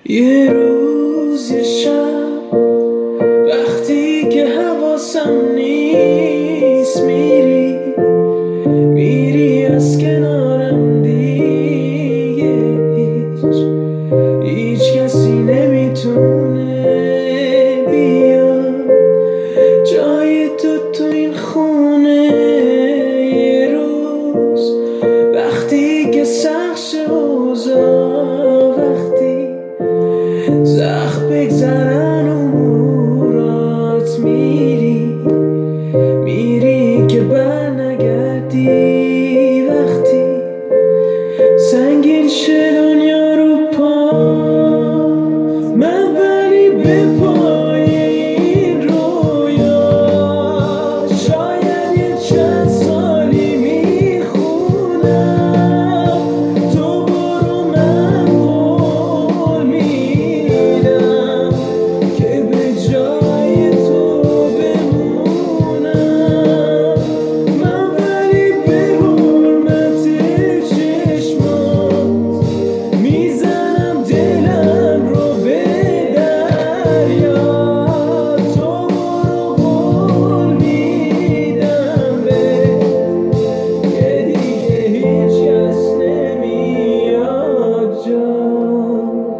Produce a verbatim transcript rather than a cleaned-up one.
یه روز یه شب وقتی که حواسم نیست، میری میری از کنارم دیگه. هیچ هیچ کسی نمیتونه بیاد جای تو تو این خونه. یه روز وقتی که سخت شه اوضاع، وقتی زخم بگذره